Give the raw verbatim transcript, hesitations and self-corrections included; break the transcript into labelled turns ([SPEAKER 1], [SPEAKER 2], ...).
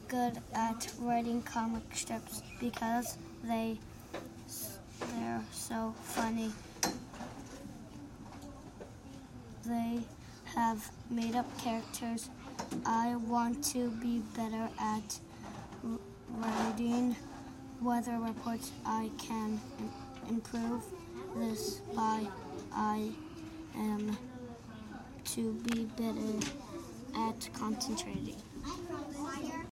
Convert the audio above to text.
[SPEAKER 1] good at writing comic strips because they they're so funny. They have made up characters. I want to be better at r- writing weather reports. I can improve this by I am to be better at concentrating.